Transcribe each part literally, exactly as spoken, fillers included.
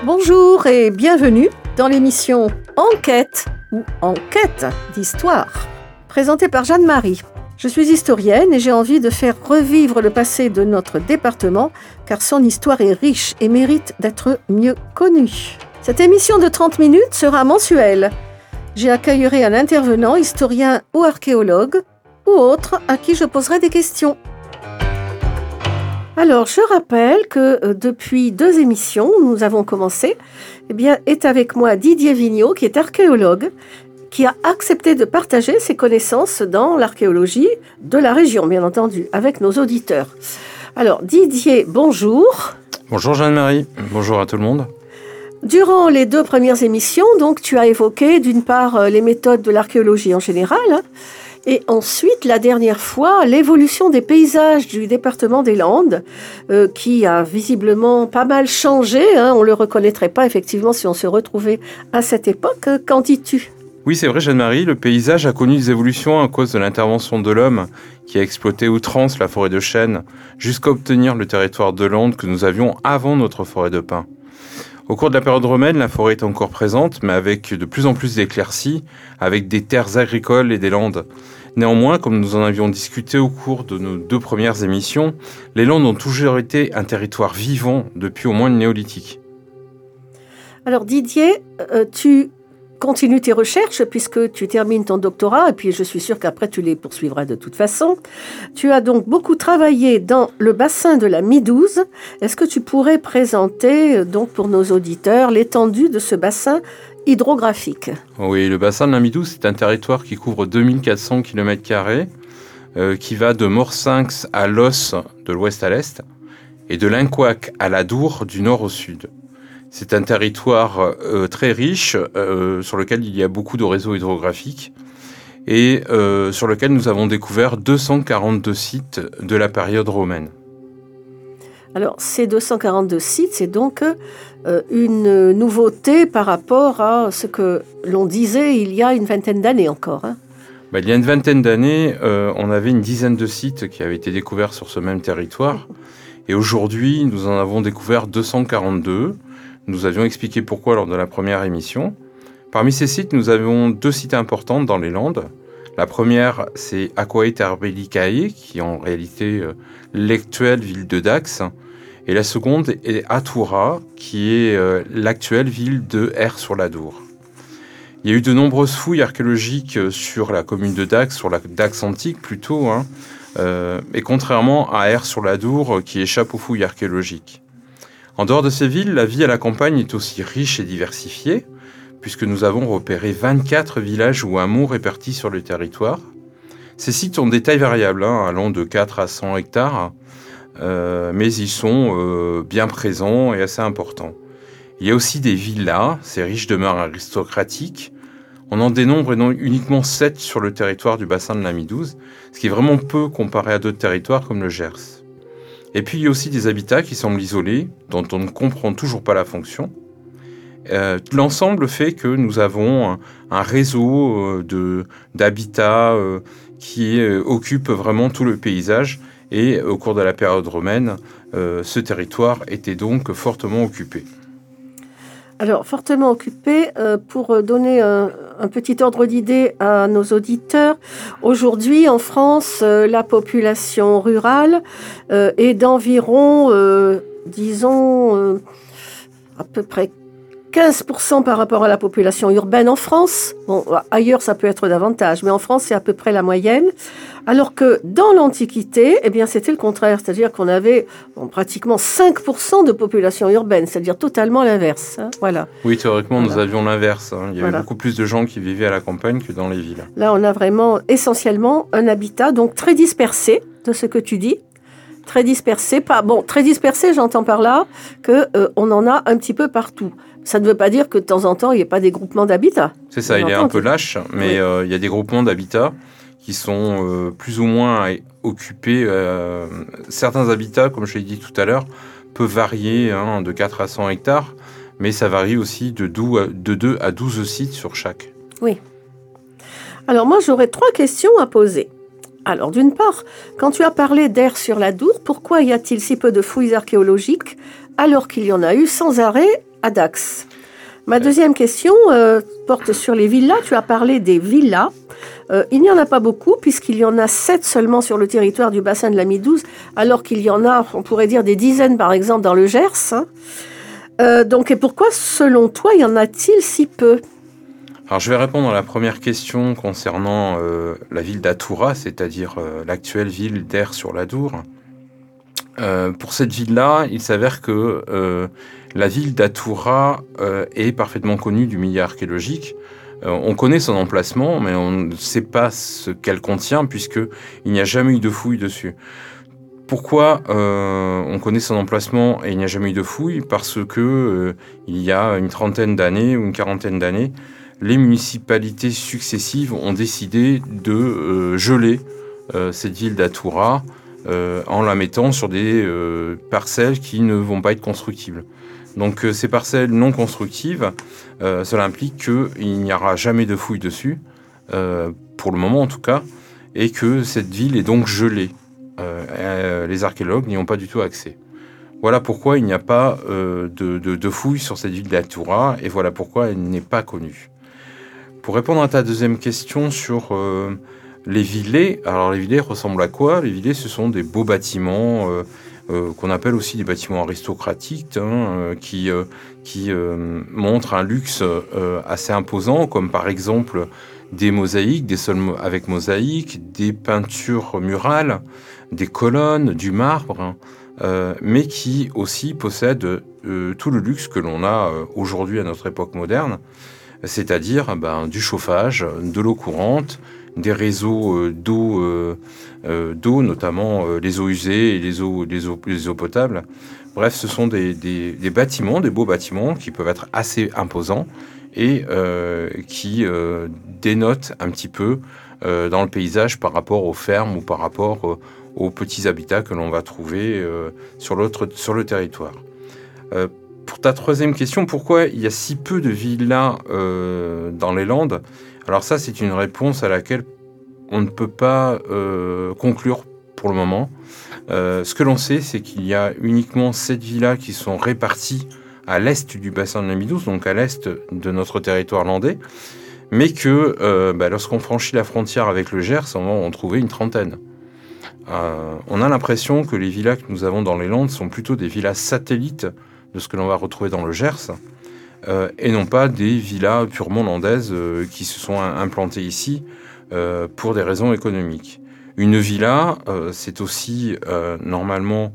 Bonjour et bienvenue dans l'émission Enquête ou Enquête d'histoire, présentée par Jeanne-Marie. Je suis historienne et j'ai envie de faire revivre le passé de notre département car son histoire est riche et mérite d'être mieux connue. Cette émission de trente minutes sera mensuelle. J'y accueillerai un intervenant, historien ou archéologue ou autre à qui je poserai des questions. Alors, je rappelle que euh, depuis deux émissions, nous avons commencé, eh bien, est avec moi Didier Vigneault, qui est archéologue, qui a accepté de partager ses connaissances dans l'archéologie de la région, bien entendu, avec nos auditeurs. Alors, Didier, bonjour. Bonjour Jeanne-Marie, bonjour à tout le monde. Durant les deux premières émissions, donc, tu as évoqué d'une part les méthodes de l'archéologie en général, hein, et ensuite, la dernière fois, l'évolution des paysages du département des Landes, euh, qui a visiblement pas mal changé. Hein, on ne le reconnaîtrait pas, effectivement, si on se retrouvait à cette époque. Qu'en dis-tu ? Oui, c'est vrai, Jeanne-Marie, le paysage a connu des évolutions à cause de l'intervention de l'homme qui a exploité outrance la forêt de chênes jusqu'à obtenir le territoire de Landes que nous avions avant notre forêt de pins. Au cours de la période romaine, la forêt est encore présente, mais avec de plus en plus d'éclaircies, avec des terres agricoles et des landes. Néanmoins, comme nous en avions discuté au cours de nos deux premières émissions, les Landes ont toujours été un territoire vivant depuis au moins le néolithique. Alors Didier, euh, tu continues tes recherches puisque tu termines ton doctorat et puis je suis sûre qu'après tu les poursuivras de toute façon. Tu as donc beaucoup travaillé dans le bassin de la Midouze. Est-ce que tu pourrais présenter donc pour nos auditeurs l'étendue de ce bassin hydrographique ? Oui, le bassin de la Midouze, c'est un territoire qui couvre deux mille quatre cents kilomètres carrés, euh, qui va de Morsinx à Los de l'ouest à l'est et de l'Incoac à l'Adour du nord au sud. C'est un territoire euh, très riche euh, sur lequel il y a beaucoup de réseaux hydrographiques et euh, sur lequel nous avons découvert deux cent quarante-deux sites de la période romaine. Alors, ces deux cent quarante-deux sites, c'est donc euh, une nouveauté par rapport à ce que l'on disait il y a une vingtaine d'années encore. Hein. Ben, il y a une vingtaine d'années, euh, on avait une dizaine de sites qui avaient été découverts sur ce même territoire. Et aujourd'hui, nous en avons découvert deux cent quarante-deux. Nous avions expliqué pourquoi lors de la première émission. Parmi ces sites, nous avons deux sites importants dans les Landes. La première, c'est Aquae Tarbellicae, qui est en réalité euh, l'actuelle ville de Dax. Et la seconde est Atoura, qui est euh, l'actuelle ville de Aire-sur-l'Adour. Il y a eu de nombreuses fouilles archéologiques sur la commune de Dax, sur la Dax antique plutôt, hein, euh, et contrairement à Aire-sur-l'Adour, qui échappe aux fouilles archéologiques. En dehors de ces villes, la vie à la campagne est aussi riche et diversifiée, puisque nous avons repéré vingt-quatre villages ou hameaux répartis sur le territoire. Ces sites ont des tailles variables, hein, allant de quatre à cent hectares, euh, mais ils sont euh, bien présents et assez importants. Il y a aussi des villas, ces riches demeures aristocratiques. On en dénombre uniquement sept sur le territoire du bassin de la Midouze, ce qui est vraiment peu comparé à d'autres territoires comme le Gers. Et puis il y a aussi des habitats qui semblent isolés, dont on ne comprend toujours pas la fonction. Euh, l'ensemble fait que nous avons un, un réseau euh, de, d'habitats euh, qui euh, occupe vraiment tout le paysage. Et au cours de la période romaine, euh, ce territoire était donc fortement occupé. Alors, fortement occupé, euh, pour donner un, un petit ordre d'idée à nos auditeurs, aujourd'hui en France, euh, la population rurale euh, est d'environ, euh, disons, euh, à peu près quinze pour cent par rapport à la population urbaine en France. Bon, ailleurs, ça peut être davantage, mais en France, c'est à peu près la moyenne. Alors que dans l'Antiquité, eh bien, c'était le contraire. C'est-à-dire qu'on avait bon, pratiquement cinq pour cent de population urbaine, c'est-à-dire totalement l'inverse. Hein, voilà. Oui, théoriquement, voilà. Nous avions l'inverse. Hein. Il y avait voilà. beaucoup plus de gens qui vivaient à la campagne que dans les villes. Là, on a vraiment essentiellement un habitat donc très dispersé, de ce que tu dis. Très dispersé. Pas, bon, très dispersé, j'entends par là qu'on euh, en a un petit peu partout. Ça ne veut pas dire que de temps en temps, il n'y ait pas des groupements d'habitat. C'est ça, il est un peu lâche, mais oui. euh, il y a des groupements d'habitat qui sont euh, plus ou moins occupés. Euh, certains habitats, comme je l'ai dit tout à l'heure, peuvent varier hein, de quatre à cent hectares, mais ça varie aussi de deux à douze sites sur chaque. Oui. Alors moi, j'aurais trois questions à poser. Alors d'une part, quand tu as parlé d'Aire-sur-l'Adour, pourquoi y a-t-il si peu de fouilles archéologiques alors qu'il y en a eu sans arrêt à Dax. Ma deuxième question euh, porte sur les villas. Tu as parlé des villas. Euh, il n'y en a pas beaucoup, puisqu'il y en a sept seulement sur le territoire du bassin de la Midouze, alors qu'il y en a, on pourrait dire, des dizaines, par exemple, dans le Gers. Hein. Euh, donc, et pourquoi, selon toi, y en a-t-il si peu ? Alors, je vais répondre à la première question concernant euh, la ville d'Atoura, c'est-à-dire euh, l'actuelle ville d'Aire-sur-l'Adour. Euh, pour cette ville-là, il s'avère que euh, la ville d'Atoura euh, est parfaitement connue du milieu archéologique. Euh, on connaît son emplacement, mais on ne sait pas ce qu'elle contient, puisqu'il n'y a jamais eu de fouilles dessus. Pourquoi euh, on connaît son emplacement et il n'y a jamais eu de fouilles ? Parce que euh, il y a une trentaine d'années ou une quarantaine d'années, les municipalités successives ont décidé de euh, geler euh, cette ville d'Atoura euh, en la mettant sur des euh, parcelles qui ne vont pas être constructibles. Donc euh, ces parcelles non constructives, euh, cela implique qu'il n'y aura jamais de fouilles dessus, euh, pour le moment en tout cas, et que cette ville est donc gelée. Euh, les archéologues n'y ont pas du tout accès. Voilà pourquoi il n'y a pas euh, de, de, de fouilles sur cette ville d'Atoura, et voilà pourquoi elle n'est pas connue. Pour répondre à ta deuxième question sur euh, les villets, alors les villets ressemblent à quoi ? Les villets, ce sont des beaux bâtiments euh, euh, qu'on appelle aussi des bâtiments aristocratiques, hein, euh, qui, euh, qui euh, montrent un luxe euh, assez imposant, comme par exemple des mosaïques, des sols avec mosaïques, des peintures murales, des colonnes, du marbre, hein, euh, mais qui aussi possèdent euh, tout le luxe que l'on a euh, aujourd'hui à notre époque moderne, c'est-à-dire ben, du chauffage, de l'eau courante, des réseaux euh, d'eau, euh, euh, d'eau, notamment euh, les eaux usées et les eaux, les eaux, les eaux potables. Bref, ce sont des, des, des bâtiments, des beaux bâtiments qui peuvent être assez imposants et euh, qui euh, dénotent un petit peu euh, dans le paysage par rapport aux fermes ou par rapport euh, aux petits habitats que l'on va trouver euh, sur, l'autre, sur le territoire. Euh, pour ta troisième question, pourquoi il y a si peu de villas euh, dans les Landes ? Alors ça, c'est une réponse à laquelle on ne peut pas euh, conclure pour le moment. Euh, ce que l'on sait, c'est qu'il y a uniquement sept villas qui sont réparties à l'est du bassin de la Midouze, donc à l'est de notre territoire landais, mais que euh, bah, lorsqu'on franchit la frontière avec le Gers, on va en trouver une trentaine. Euh, on a l'impression que les villas que nous avons dans les Landes sont plutôt des villas satellites de ce que l'on va retrouver dans le Gers, euh, et non pas des villas purement landaises euh, qui se sont implantées ici euh, pour des raisons économiques. Une villa, euh, c'est aussi euh, normalement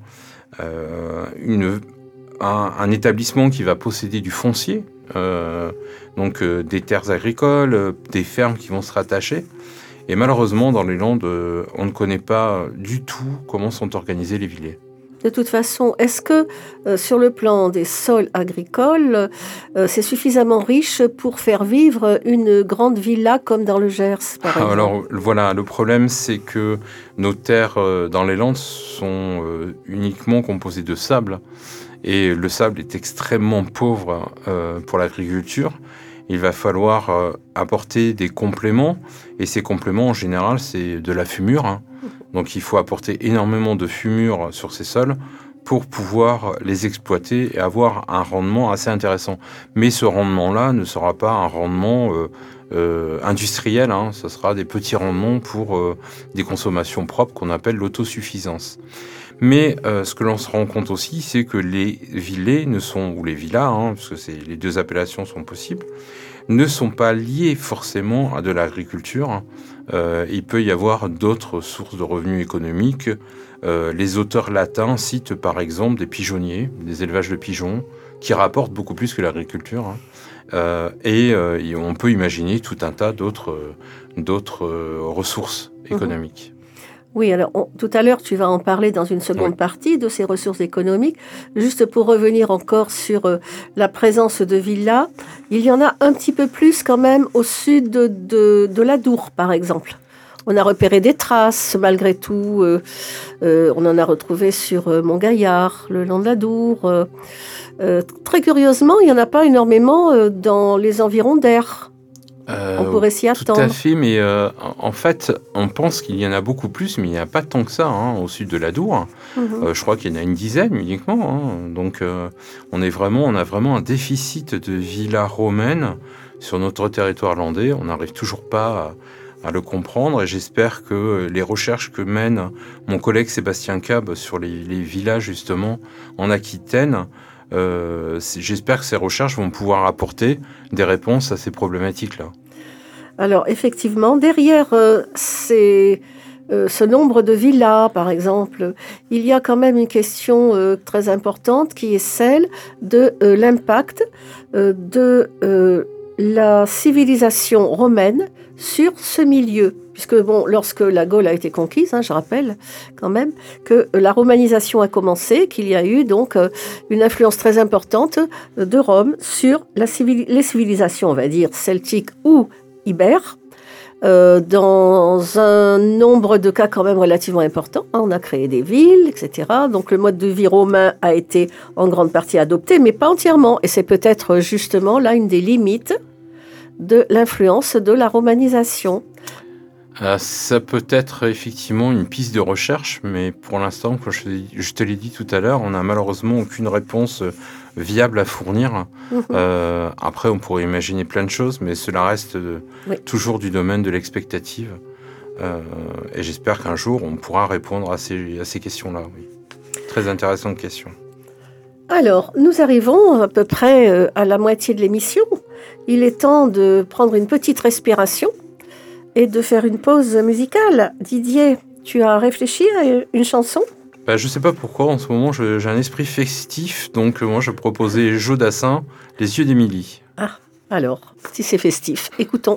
euh, une, un, un établissement qui va posséder du foncier, euh, donc euh, des terres agricoles, euh, des fermes qui vont se rattacher. Et malheureusement, dans les Landes, euh, on ne connaît pas du tout comment sont organisés les villers. De toute façon, est-ce que euh, sur le plan des sols agricoles, euh, c'est suffisamment riche pour faire vivre une grande villa comme dans le Gers, par exemple ? Alors voilà, le problème c'est que nos terres euh, dans les Landes sont euh, uniquement composées de sable, et le sable est extrêmement pauvre euh, pour l'agriculture. Il va falloir euh, apporter des compléments, et ces compléments en général c'est de la fumure, hein. Donc il faut apporter énormément de fumure sur ces sols pour pouvoir les exploiter et avoir un rendement assez intéressant. Mais ce rendement-là ne sera pas un rendement euh, euh, industriel, hein. Ce sera des petits rendements pour euh, des consommations propres qu'on appelle l'autosuffisance. Mais euh, ce que l'on se rend compte aussi, c'est que les villets ne sont, ou les villas, hein, parce que c'est, les deux appellations sont possibles, ne sont pas liés forcément à de l'agriculture. Euh, il peut y avoir d'autres sources de revenus économiques. Euh, les auteurs latins citent par exemple des pigeonniers, des élevages de pigeons, qui rapportent beaucoup plus que l'agriculture. Hein. Euh, et, euh, et on peut imaginer tout un tas d'autres, euh, d'autres euh, ressources économiques. Mmh. Oui, alors on, tout à l'heure, tu vas en parler dans une seconde Oui. partie de ces ressources économiques. Juste pour revenir encore sur euh, la présence de villas, il y en a un petit peu plus quand même au sud de, de, de l'Adour, par exemple. On a repéré des traces, malgré tout. Euh, euh, on en a retrouvé sur euh, Montgaillard, le long de l'Adour. Euh, euh, très curieusement, il n'y en a pas énormément euh, dans les environs d'Aire. Euh, On pourrait s'y attendre. Tout à fait, mais euh, en fait, on pense qu'il y en a beaucoup plus, mais il n'y a pas tant que ça hein, au sud de l'Adour. Mmh. Euh, je crois qu'il y en a une dizaine uniquement. Hein. Donc, euh, on, est vraiment, on a vraiment un déficit de villas romaines sur notre territoire landais. On n'arrive toujours pas à, à le comprendre et j'espère que les recherches que mène mon collègue Sébastien Cab sur les, les villas, justement, en Aquitaine, Euh, j'espère que ces recherches vont pouvoir apporter des réponses à ces problématiques-là. Alors, effectivement, derrière euh, ces, euh, ce nombre de villas, par exemple, il y a quand même une question euh, très importante qui est celle de euh, l'impact euh, de euh, la civilisation romaine sur ce milieu. Puisque, bon, lorsque la Gaule a été conquise, hein, je rappelle quand même que la romanisation a commencé, qu'il y a eu donc euh, une influence très importante de Rome sur la civil- les civilisations, on va dire, celtiques ou ibères, euh, dans un nombre de cas quand même relativement important. Hein, on a créé des villes, et cetera. Donc le mode de vie romain a été en grande partie adopté, mais pas entièrement. Et c'est peut-être justement là une des limites de l'influence de la romanisation. Euh, ça peut être effectivement une piste de recherche, mais pour l'instant, comme je, je te l'ai dit tout à l'heure, on n'a malheureusement aucune réponse viable à fournir. Mmh. Euh, après, on pourrait imaginer plein de choses, mais cela reste oui. toujours du domaine de l'expectative. Euh, et j'espère qu'un jour, on pourra répondre à ces, à ces questions-là. Oui. Très intéressante question. Alors, nous arrivons à peu près à la moitié de l'émission. Il est temps de prendre une petite respiration et de faire une pause musicale. Didier, tu as réfléchi à une chanson ? Bah, je ne sais pas pourquoi, en ce moment, je, j'ai un esprit festif, donc moi, je proposais Joe Dassin, Les yeux d'Émilie. Ah, alors, si c'est festif, écoutons.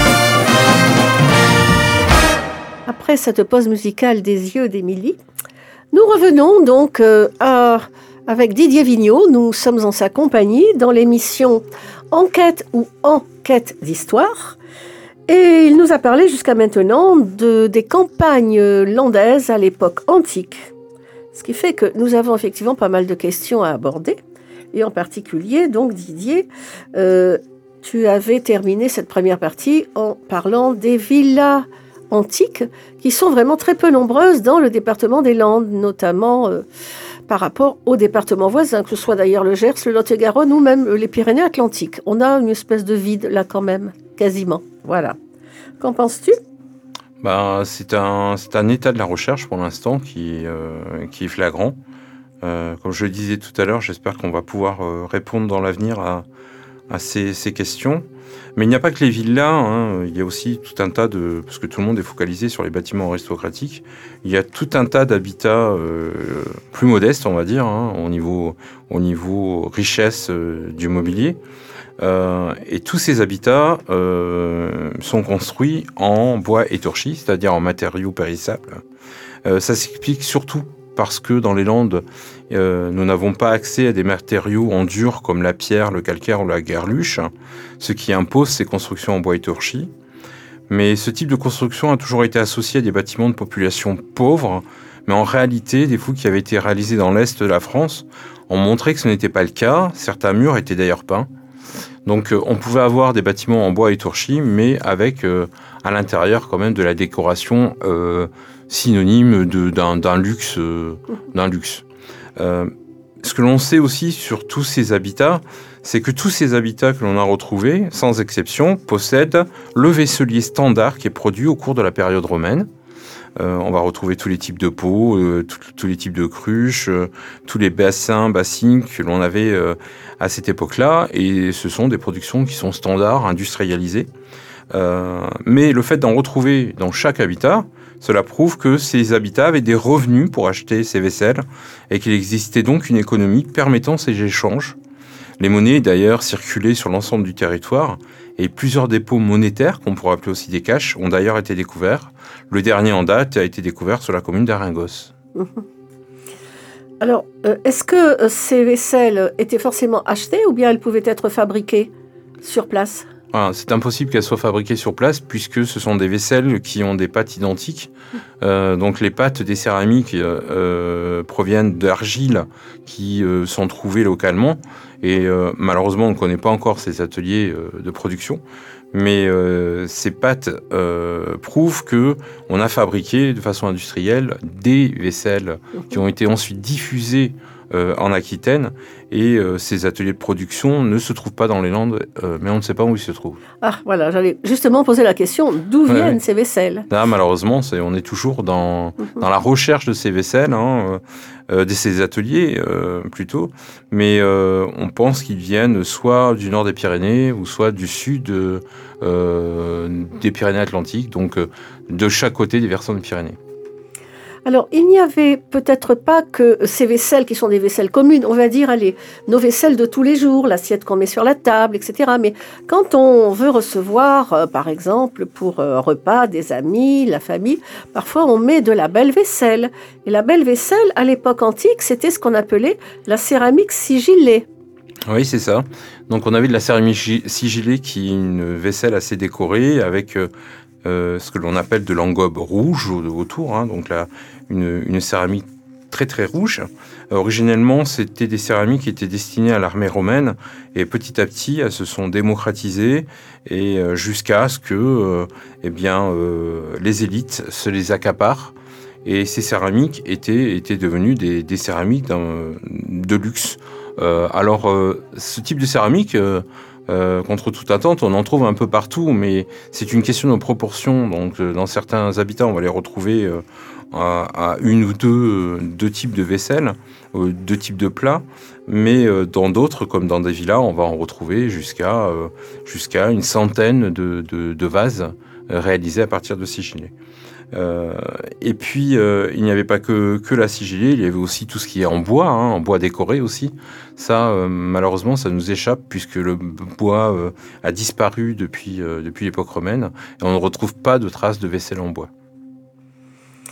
Cette pause musicale des yeux d'Émilie, Nous revenons donc euh, à, avec Didier Vigneault. Nous sommes en sa compagnie dans l'émission Enquête ou Enquête d'Histoire. Et il nous a parlé jusqu'à maintenant de, des campagnes landaises à l'époque antique. Ce qui fait que nous avons effectivement pas mal de questions à aborder. Et en particulier, donc Didier, euh, tu avais terminé cette première partie en parlant des villas antiques qui sont vraiment très peu nombreuses dans le département des Landes, notamment euh, par rapport aux départements voisins, que ce soit d'ailleurs le Gers, le Lot-et-Garonne ou même les Pyrénées-Atlantiques. On a une espèce de vide là quand même, quasiment. Voilà. Qu'en penses-tu ? Bah, c'est un, c'est un état de la recherche pour l'instant qui, euh, qui est flagrant. Euh, comme je le disais tout à l'heure, j'espère qu'on va pouvoir euh, répondre dans l'avenir à, à ces, ces questions. Mais il n'y a pas que les villas, hein, il y a aussi tout un tas de... Parce que tout le monde est focalisé sur les bâtiments aristocratiques. Il y a tout un tas d'habitats euh, plus modestes, on va dire, hein, au niveau, au niveau richesse euh, du mobilier. Euh, et tous ces habitats euh, sont construits en bois étorchi, c'est-à-dire en matériaux périssables. Euh, ça s'explique surtout parce que dans les Landes, euh, nous n'avons pas accès à des matériaux en dur comme la pierre, le calcaire ou la garluche, ce qui impose ces constructions en bois étorchi. Mais ce type de construction a toujours été associé à des bâtiments de population pauvre, mais en réalité, des fouilles qui avaient été réalisées dans l'Est de la France ont montré que ce n'était pas le cas. Certains murs étaient d'ailleurs peints. Donc euh, on pouvait avoir des bâtiments en bois étorchi, mais avec euh, à l'intérieur quand même de la décoration euh, synonyme de, d'un, d'un luxe. Euh, d'un luxe. Euh, ce que l'on sait aussi sur tous ces habitats, c'est que tous ces habitats que l'on a retrouvés, sans exception, possèdent le vaisselier standard qui est produit au cours de la période romaine. Euh, on va retrouver tous les types de pots, euh, tous les types de cruches, euh, tous les bassins, bassines que l'on avait euh, à cette époque-là. Et ce sont des productions qui sont standards, industrialisées. Euh, mais le fait d'en retrouver dans chaque habitat, cela prouve que ces habitats avaient des revenus pour acheter ces vaisselles et qu'il existait donc une économie permettant ces échanges. Les monnaies, d'ailleurs, circulaient sur l'ensemble du territoire et plusieurs dépôts monétaires, qu'on pourrait appeler aussi des caches, ont d'ailleurs été découverts. Le dernier en date a été découvert sur la commune d'Aringos. Alors, euh, est-ce que euh, ces vaisselles étaient forcément achetées ou bien elles pouvaient être fabriquées sur place ? Ah, c'est impossible qu'elles soient fabriquées sur place puisque ce sont des vaisselles qui ont des pâtes identiques. Euh, donc les pâtes des céramiques euh, euh, proviennent d'argiles qui euh, sont trouvées localement. Et euh, malheureusement, on ne connaît pas encore ces ateliers euh, de production. Mais euh, ces pâtes euh, prouvent que on a fabriqué de façon industrielle des vaisselles qui ont été ensuite diffusées euh, en Aquitaine. Et euh, ces ateliers de production ne se trouvent pas dans les Landes, euh, mais on ne sait pas où ils se trouvent. Ah, voilà, j'allais justement poser la question, d'où Ouais, viennent ouais. ces vaisselles ? Là, malheureusement, c'est, on est toujours dans, Mhm. dans la recherche de ces vaisselles, hein, euh, de ces ateliers euh, plutôt, mais euh, on pense qu'ils viennent soit du nord des Pyrénées ou soit du sud euh, des Pyrénées-Atlantiques, donc euh, de chaque côté des versants des Pyrénées. Alors, il n'y avait peut-être pas que ces vaisselles qui sont des vaisselles communes, on va dire, allez, nos vaisselles de tous les jours, l'assiette qu'on met sur la table, et cetera. Mais quand on veut recevoir, euh, par exemple, pour un repas, des amis, la famille, parfois on met de la belle vaisselle. Et la belle vaisselle, à l'époque antique, c'était ce qu'on appelait la céramique sigillée. Oui, c'est ça. Donc on avait de la céramique sigillée qui est une vaisselle assez décorée avec euh, euh, ce que l'on appelle de l'engobe rouge autour, hein, donc là, une, une céramique très très rouge. Euh, originellement, c'était des céramiques qui étaient destinées à l'armée romaine et petit à petit, elles se sont démocratisées et euh, jusqu'à ce que euh, eh bien, euh, les élites se les accaparent. Et ces céramiques étaient, étaient devenues des, des céramiques de luxe. Euh, alors, euh, ce type de céramique, euh, euh, contre toute attente, on en trouve un peu partout, mais c'est une question de proportion. Donc, euh, dans certains habitats, on va les retrouver euh, à, à une ou deux, euh, deux types de vaisselle, euh, deux types de plats. Mais euh, dans d'autres, comme dans des villas, on va en retrouver jusqu'à euh, jusqu'à une centaine de, de, de vases euh, réalisés à partir de sigillés. Euh, et puis, euh, il n'y avait pas que, que la sigillée, il y avait aussi tout ce qui est en bois, hein, en bois décoré aussi. Ça, euh, malheureusement, ça nous échappe puisque le bois euh, a disparu depuis, euh, depuis l'époque romaine et on ne retrouve pas de traces de vaisselle en bois.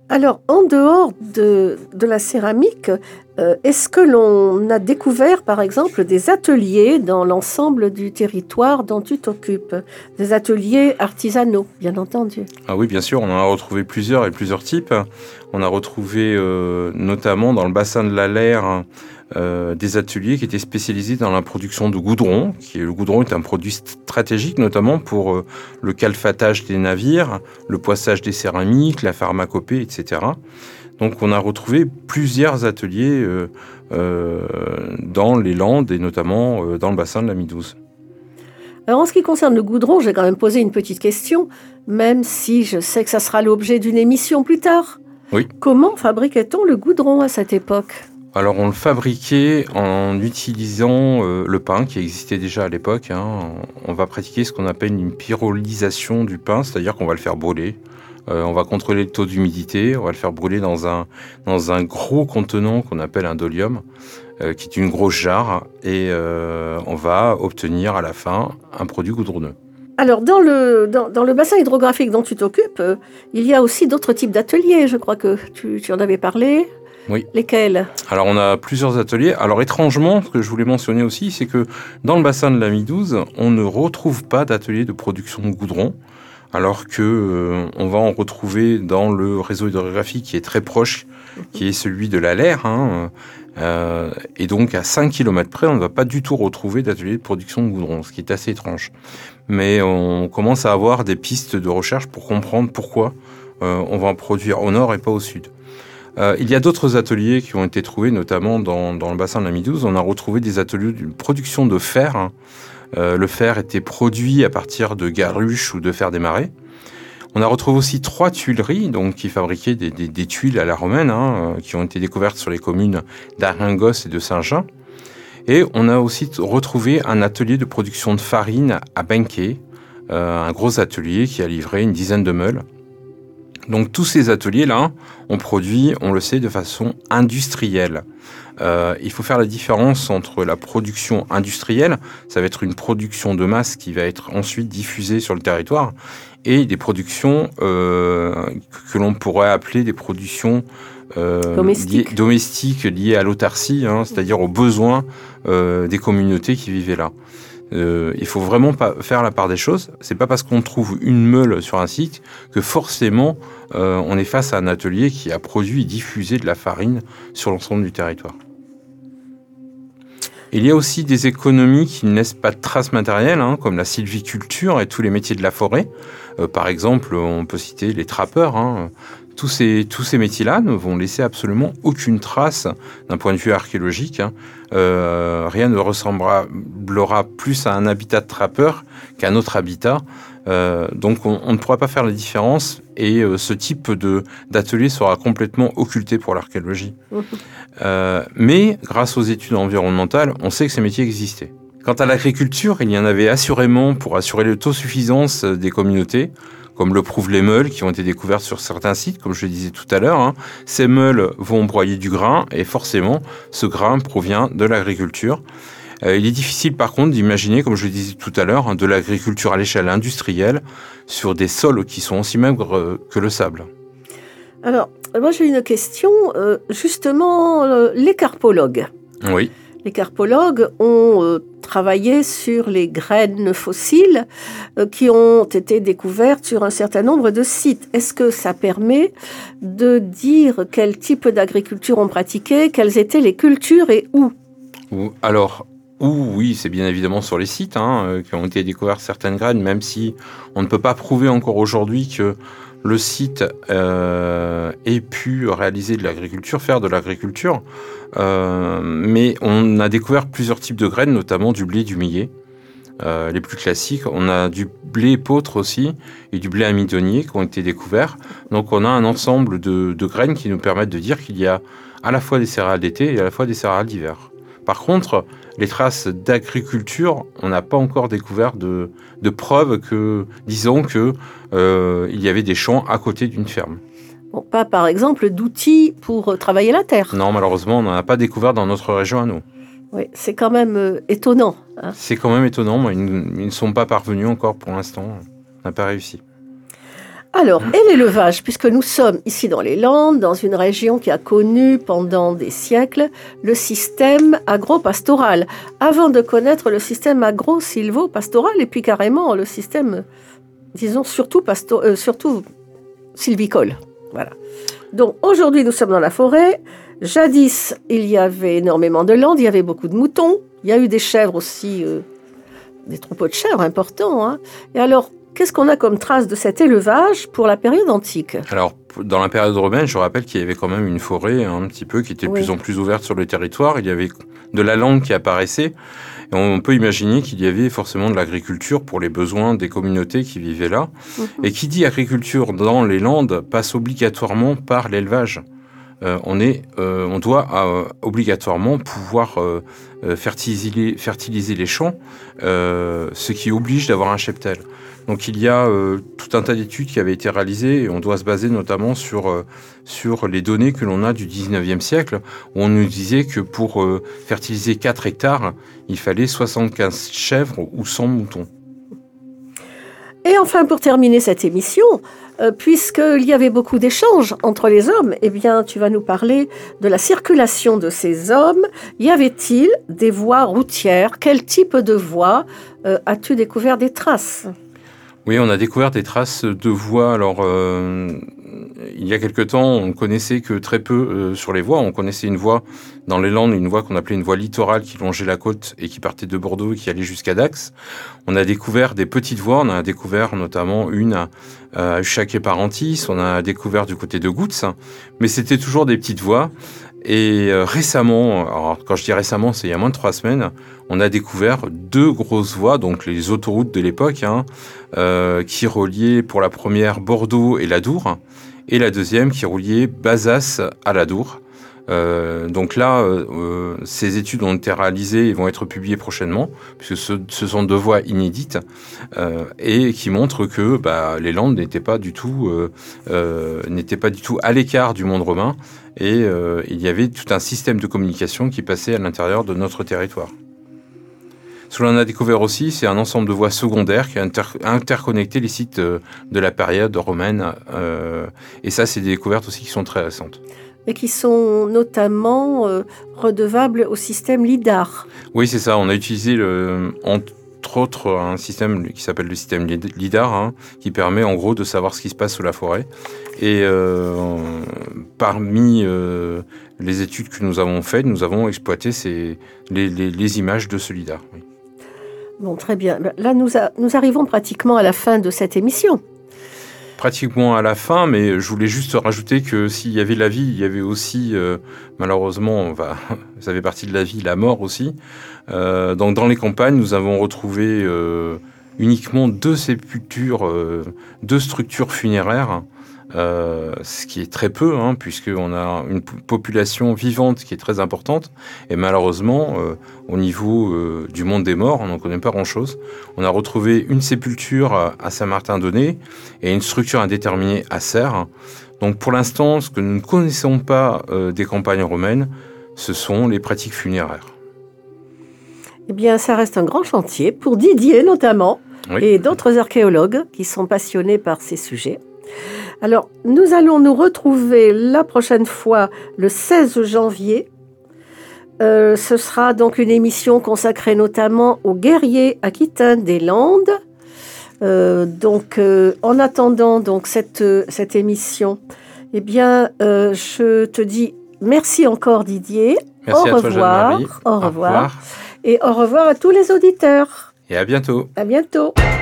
Alors, en dehors de, de la céramique, euh, est-ce que l'on a découvert, par exemple, des ateliers dans l'ensemble du territoire dont tu t'occupes? Des ateliers artisanaux, bien entendu. Ah oui, bien sûr, on en a retrouvé plusieurs et plusieurs types. On a retrouvé euh, notamment dans le bassin de la Leyre euh, des ateliers qui étaient spécialisés dans la production de goudron. Qui, le goudron est un produit stratégique, notamment pour euh, le calfatage des navires, le poissage des céramiques, la pharmacopée, et cetera. Donc on a retrouvé plusieurs ateliers euh, euh, dans les Landes et notamment euh, dans le bassin de la Midouze. Alors, en ce qui concerne le goudron, j'ai quand même posé une petite question, même si je sais que ça sera l'objet d'une émission plus tard. Oui. Comment fabriquait-on le goudron à cette époque? Alors on le fabriquait en utilisant euh, le pain qui existait déjà à l'époque. Hein. On va pratiquer ce qu'on appelle une pyrolysation du pain, c'est-à-dire qu'on va le faire brûler. Euh, on va contrôler le taux d'humidité, on va le faire brûler dans un, dans un gros contenant qu'on appelle un dolium, euh, qui est une grosse jarre, et euh, on va obtenir à la fin un produit goudronneux. Alors, dans le, dans, dans le bassin hydrographique dont tu t'occupes, euh, il y a aussi d'autres types d'ateliers, je crois que tu, tu en avais parlé. Oui. Lesquels? Alors, on a plusieurs ateliers. Alors, étrangement, ce que je voulais mentionner aussi, c'est que dans le bassin de la Midouze, on ne retrouve pas d'atelier de production de goudron, alors que euh, on va en retrouver dans le réseau hydrographique qui est très proche, qui est celui de la Leyre. Hein, euh, et donc, à cinq kilomètres près, on ne va pas du tout retrouver d'atelier de production de goudron, ce qui est assez étrange. Mais on commence à avoir des pistes de recherche pour comprendre pourquoi euh, on va en produire au nord et pas au sud. Euh, il y a d'autres ateliers qui ont été trouvés, notamment dans, dans le bassin de la Midouze. On a retrouvé des ateliers de production de fer. Hein. Euh, le fer était produit à partir de garruches ou de fer des marais. On a retrouvé aussi trois tuileries, donc qui fabriquaient des, des, des tuiles à la romaine, hein, qui ont été découvertes sur les communes d'Aringos et de Saint-Jean. Et on a aussi retrouvé un atelier de production de farine à Benquet, euh, un gros atelier qui a livré une dizaine de meules. Donc tous ces ateliers-là, on produit, on le sait, de façon industrielle. Euh, il faut faire la différence entre la production industrielle, ça va être une production de masse qui va être ensuite diffusée sur le territoire, et des productions euh, que l'on pourrait appeler des productions euh, domestiques. liées, domestiques liées à l'autarcie, hein, c'est-à-dire aux besoins euh, des communautés qui vivaient là. Euh, il faut vraiment pas faire la part des choses. C'est pas parce qu'on trouve une meule sur un site que forcément euh, on est face à un atelier qui a produit et diffusé de la farine sur l'ensemble du territoire. Il y a aussi des économies qui ne laissent pas de traces matérielles, hein, comme la sylviculture et tous les métiers de la forêt. Euh, par exemple, on peut citer les trappeurs. Hein. Tous ces, tous ces métiers-là ne vont laisser absolument aucune trace d'un point de vue archéologique. Hein. Euh, rien ne ressemblera plus à un habitat de trappeur qu'à un autre habitat. Euh, donc on, on ne pourra pas faire la différence et euh, ce type de, d'atelier sera complètement occulté pour l'archéologie. Mmh. Euh, mais grâce aux études environnementales, on sait que ces métiers existaient. Quant à l'agriculture, il y en avait assurément pour assurer l'autosuffisance des communautés, comme le prouvent les meules qui ont été découvertes sur certains sites, comme je le disais tout à l'heure. Hein. Ces meules vont broyer du grain et forcément, ce grain provient de l'agriculture. Euh, il est difficile par contre d'imaginer, comme je le disais tout à l'heure, hein, de l'agriculture à l'échelle industrielle sur des sols qui sont aussi maigres euh, que le sable. Alors, moi j'ai une question, euh, justement, euh, les carpologues. Oui. Les carpologues ont euh, travaillé sur les graines fossiles euh, qui ont été découvertes sur un certain nombre de sites. Est-ce que ça permet de dire quel type d'agriculture on pratiquait, quelles étaient les cultures et où? Alors, où, oui, c'est bien évidemment sur les sites hein, euh, qui ont été découvertes certaines graines, même si on ne peut pas prouver encore aujourd'hui que le site euh, ait pu réaliser de l'agriculture, faire de l'agriculture. Euh, mais on a découvert plusieurs types de graines, notamment du blé et du millet. Euh, les plus classiques, on a du blé épeautre aussi et du blé amidonnier qui ont été découverts. Donc on a un ensemble de, de graines qui nous permettent de dire qu'il y a à la fois des céréales d'été et à la fois des céréales d'hiver. Par contre, les traces d'agriculture, on n'a pas encore découvert de, de preuves que, disons que euh, il y avait des champs à côté d'une ferme. Bon, pas par exemple d'outils pour travailler la terre. Non, malheureusement, on n'en a pas découvert dans notre région à nous. Oui, c'est quand même euh, étonnant. Hein. C'est quand même étonnant, mais ils, ils ne sont pas parvenus encore pour l'instant. On n'a pas réussi. Alors, et l'élevage, puisque nous sommes ici dans les Landes, dans une région qui a connu pendant des siècles le système agro-pastoral, avant de connaître le système agro-silvo-pastoral, et puis carrément le système, disons, surtout, pasto- euh, surtout sylvicole. Voilà. Donc, aujourd'hui, nous sommes dans la forêt. Jadis, il y avait énormément de landes, il y avait beaucoup de moutons, il y a eu des chèvres aussi, euh, des troupeaux de chèvres importants. Hein. Et alors, qu'est-ce qu'on a comme trace de cet élevage pour la période antique ? Alors, dans la période romaine, je rappelle qu'il y avait quand même une forêt un petit peu qui était de oui. plus en plus ouverte sur le territoire. Il y avait de la lande qui apparaissait. Et on peut imaginer qu'il y avait forcément de l'agriculture pour les besoins des communautés qui vivaient là. Mmh. Et qui dit agriculture dans les Landes passe obligatoirement par l'élevage. Euh, on, est, euh, on doit euh, obligatoirement pouvoir euh, fertiliser, fertiliser les champs, euh, ce qui oblige d'avoir un cheptel. Donc il y a euh, tout un tas d'études qui avaient été réalisées et on doit se baser notamment sur, euh, sur les données que l'on a du dix-neuvième siècle, où on nous disait que pour euh, fertiliser quatre hectares, il fallait soixante-quinze chèvres ou cent moutons. Et enfin, pour terminer cette émission, euh, puisqu'il y avait beaucoup d'échanges entre les hommes, eh bien, tu vas nous parler de la circulation de ces hommes. Y avait-il des voies routières ? Quel type de voies euh, as-tu découvert des traces ? Oui, on a découvert des traces de voies. Alors, euh, il y a quelque temps, on ne connaissait que très peu euh, sur les voies. On connaissait une voie dans les Landes, une voie qu'on appelait une voie littorale qui longeait la côte et qui partait de Bordeaux et qui allait jusqu'à Dax. On a découvert des petites voies. On a découvert notamment une à, à Uchac-et-Parentis. On a découvert du côté de Goutz. Mais c'était toujours des petites voies. Et euh, récemment, alors quand je dis récemment, c'est il y a moins de trois semaines, on a découvert deux grosses voies, donc les autoroutes de l'époque, hein, euh, qui reliaient pour la première Bordeaux et l'Adour, et la deuxième qui reliait Bazas à l'Adour. Euh, donc là, euh, ces études ont été réalisées et vont être publiées prochainement, puisque ce, ce sont deux voies inédites euh, et qui montrent que bah, les Landes n'étaient pas du tout, euh, euh, n'étaient pas du tout à l'écart du monde romain et euh, il y avait tout un système de communication qui passait à l'intérieur de notre territoire. Ce que l'on a découvert aussi, c'est un ensemble de voies secondaires qui a inter- interconnecté les sites euh, de la période romaine euh, et ça, c'est des découvertes aussi qui sont très récentes. Et qui sont notamment euh, redevables au système LIDAR. Oui, c'est ça. On a utilisé, le, entre autres, un système qui s'appelle le système LIDAR, hein, qui permet en gros de savoir ce qui se passe sous la forêt. Et euh, parmi euh, les études que nous avons faites, nous avons exploité ces, les, les, les images de ce LIDAR. Oui. Bon, très bien. Là, nous, a, nous arrivons pratiquement à la fin de cette émission. Pratiquement à la fin, mais je voulais juste rajouter que s'il y avait la vie, il y avait aussi, euh, malheureusement, bah, ça fait partie de la vie, la mort aussi. Euh, donc dans les campagnes, nous avons retrouvé euh, uniquement deux sépultures, euh, deux structures funéraires, euh, ce qui est très peu, hein, puisqu'on a une p- population vivante qui est très importante. Et malheureusement, euh, au niveau euh, du monde des morts, on n'en connaît pas grand-chose. On a retrouvé une sépulture à, à Saint-Martin-d'Aunay et une structure indéterminée à Serres. Donc pour l'instant, ce que nous ne connaissons pas euh, des campagnes romaines, ce sont les pratiques funéraires. Eh bien, ça reste un grand chantier pour Didier notamment, oui. Et d'autres archéologues qui sont passionnés par ces sujets. Alors, nous allons nous retrouver la prochaine fois le seize janvier. Euh, ce sera donc une émission consacrée notamment aux guerriers aquitains des Landes. Euh, donc, euh, en attendant donc cette, cette émission, eh bien, euh, je te dis merci encore Didier. Merci au à revoir, toi, Jeanne-Marie. Au revoir. Au revoir. Et au revoir à tous les auditeurs. Et à bientôt. À bientôt.